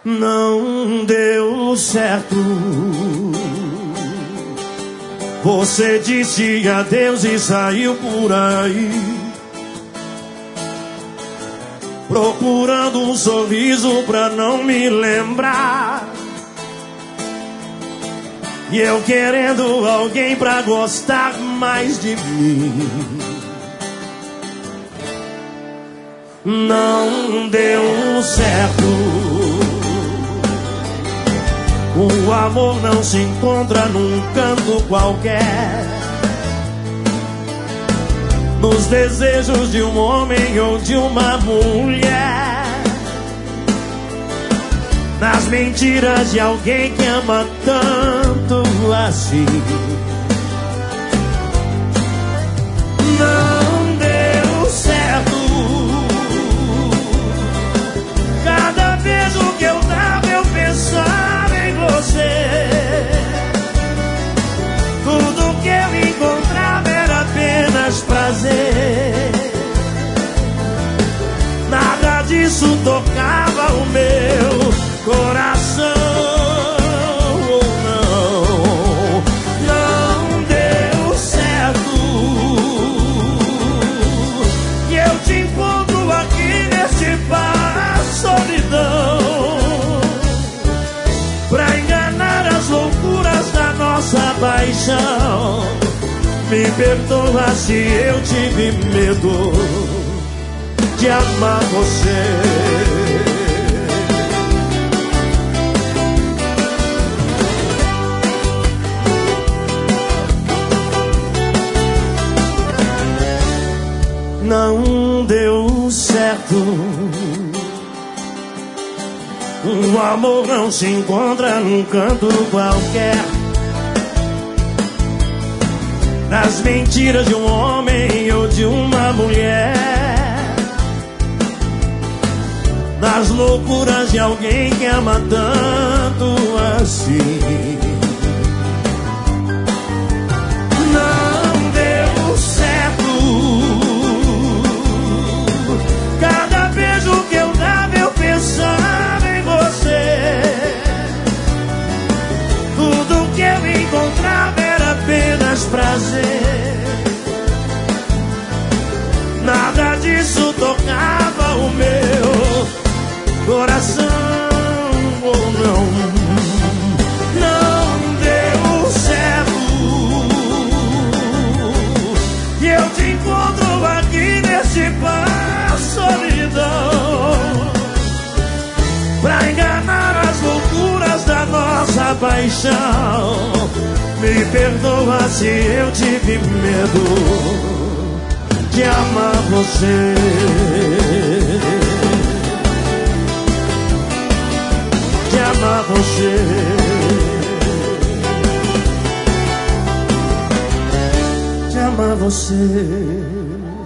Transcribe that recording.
Não deu certo. Você disse adeus e saiu por aí, procurando um sorriso pra não me lembrar. E eu querendo alguém pra gostar mais de mim. Não deu certo. O amor não se encontra num canto qualquer, nos desejos de um homem ou de uma mulher, nas mentiras de alguém que ama tanto assim. Não deu certo. Cada beijo que eu dava eu pensava em você. Tudo que eu encontrava era apenas prazer. Nada disso tocava o meu coração. Não, não deu certo. E eu te encontro aqui neste bar, solidão, pra enganar as loucuras da nossa paixão. Me perdoa se eu tive medo de amar você. Não deu certo. O amor não se encontra num canto qualquer, nas mentiras de um homem ou de uma mulher, nas loucuras de alguém que ama tanto assim. Não deu certo. Cada beijo que eu dava eu pensava em você. Tudo que eu encontrava era apenas prazer. Nada disso tocava o meu coração. Oh, não, não deu certo. E eu te encontro aqui nesse bar, solidão, pra enganar as loucuras da nossa paixão. Me perdoa se eu tive medo de amar você. De amar você. De amar você.